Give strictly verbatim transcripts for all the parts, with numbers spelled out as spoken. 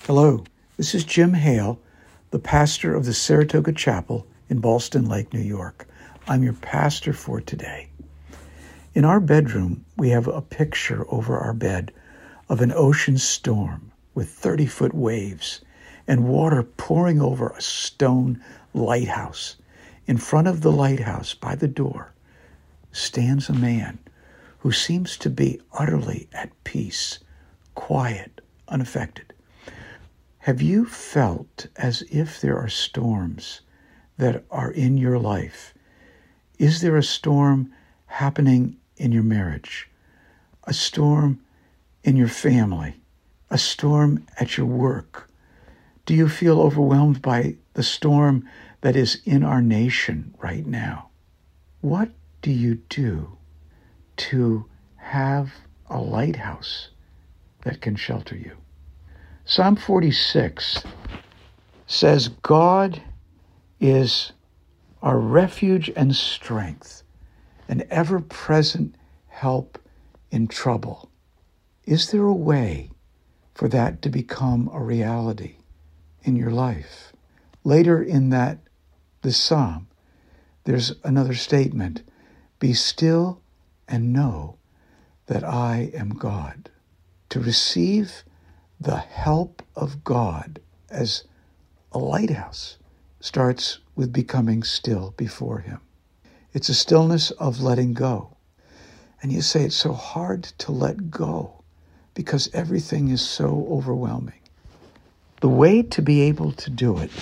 Hello, this is Jim Hale, the pastor of the Saratoga Chapel in Ballston Lake, New York. I'm your pastor for today. In our bedroom, we have a picture over our bed of an ocean storm with thirty-foot waves and water pouring over a stone lighthouse. In front of the lighthouse, by the door, stands a man who seems to be utterly at peace, quiet, unaffected. Have you felt as if there are storms that are in your life? Is there a storm happening in your marriage? A storm in your family? A storm at your work? Do you feel overwhelmed by the storm that is in our nation right now? What do you do to have a lighthouse that can shelter you? Psalm forty-six says, God is our refuge and strength, an ever-present help in trouble. Is there a way for that to become a reality in your life? Later in that, the psalm, there's another statement, be still and know that I am God. To receive the help of God as a lighthouse starts with becoming still before him. It's a stillness of letting go. And you say it's so hard to let go because everything is so overwhelming. The way to be able to do it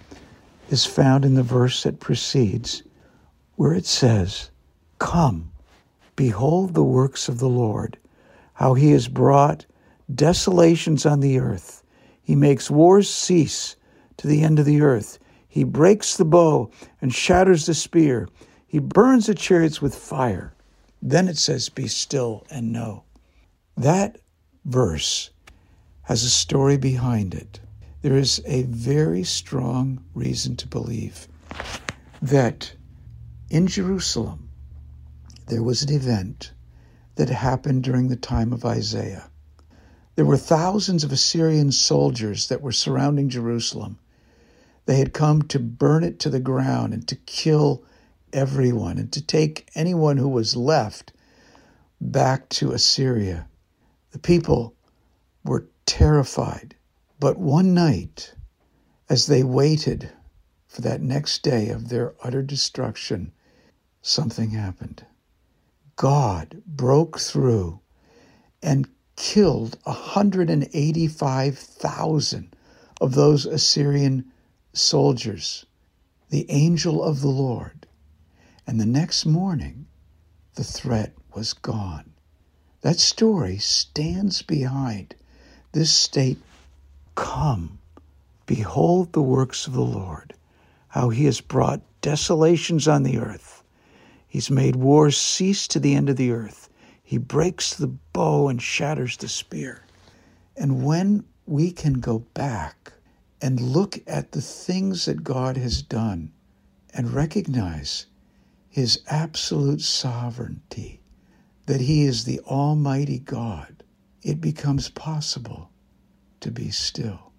is found in the verse that precedes, where it says, come, behold the works of the Lord, how he has brought desolations on the earth. He makes wars cease to the end of the earth. He breaks the bow and shatters the spear. He burns the chariots with fire. Then it says, be still and know. That verse has a story behind it. There is a very strong reason to believe that in Jerusalem, there was an event that happened during the time of Isaiah. There were thousands of Assyrian soldiers that were surrounding Jerusalem. They had come to burn it to the ground and to kill everyone and to take anyone who was left back to Assyria. The people were terrified. But one night, as they waited for that next day of their utter destruction, something happened. God broke through and killed one hundred eighty-five thousand of those Assyrian soldiers, the angel of the Lord. And the next morning, the threat was gone. That story stands behind this statement. Come, behold the works of the Lord, how he has brought desolations on the earth. He's made wars cease to the end of the earth. He breaks the bow and shatters the spear. And when we can go back and look at the things that God has done and recognize his absolute sovereignty, that he is the Almighty God, it becomes possible to be still.